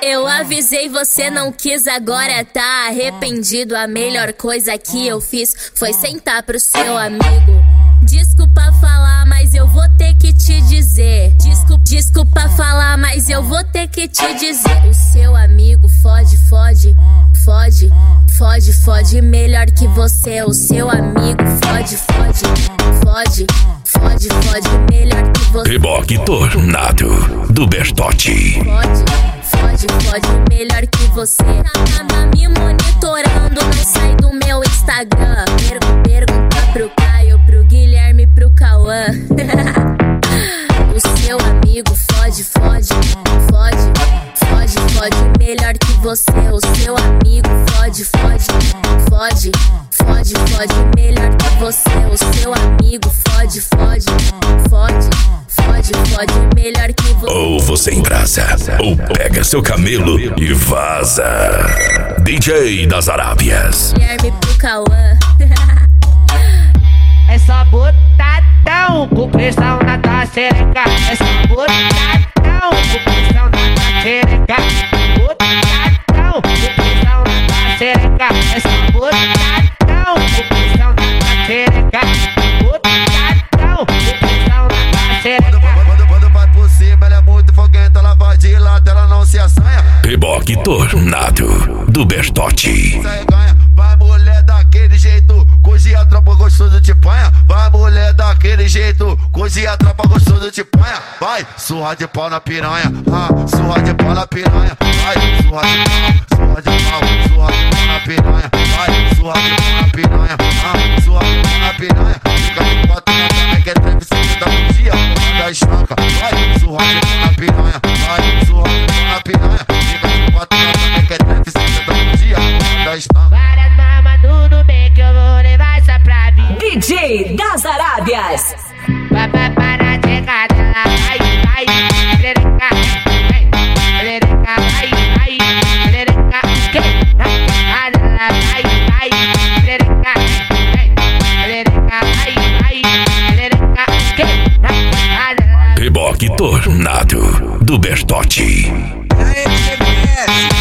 Eu avisei, você não quis, agora tá arrependido. A melhor coisa que eu fiz foi sentar pro seu amigo. Desculpa falar, mas eu vou ter que te dizer. Desculpa falar, mas eu vou ter que te dizer. O seu amigo fode melhor que você. O seu amigo fode melhor que você. Reboque tornado do Bertotti. Fode melhor que você. Tá me monitorando, não sai do meu Instagram. Pergunta pro Caio, pro Guilherme, pro Cauã. O seu amigo fode melhor que você. O seu amigo fode melhor que você. O seu amigo fode melhor que você. Ou você embrasa, ou pega seu camelo e vaza. DJ das Arábias. Guilherme pro Cauã. É só botadão com pressão na tua xereca. É só botadão com pressão na tua xereca. Botadão com pressão na tua xereca. É só botadão com pressão na tua xereca. Botadão com pressão na tua xereca. Quando vai por cima, ela é muito foguenta. Ela vai de lado, ela não se assanha. Reboque tornado do Bertotti. Vai mulher daquele jeito, cozinha a tropa gostoso de panha. Vai mulher daquele jeito, cozinha a tropa gostoso de panha. Vai, surra de pau na piranha, surra de pau na piranha. Vai, surra de pau na piranha. Vai, surra de pau na piranha, surra de pau na piranha. Fica de quatro na piranha, que é 350 por dia, da estanca. Vai, surra de pau na piranha, vai, surra de pau na piranha. Fica de quatro na piranha, que é 350 por dia, da estanca. Várias mamas, tudo bem que eu vou levar essa pra mim. DJ das Arábias. Vai para a checa dela, vai, perereca, perereca, vai, perereca, que na cara dela, vai, perereca, perereca, vai, perereca, que na cara dela. Reboque tornado do Bertotti. E aí,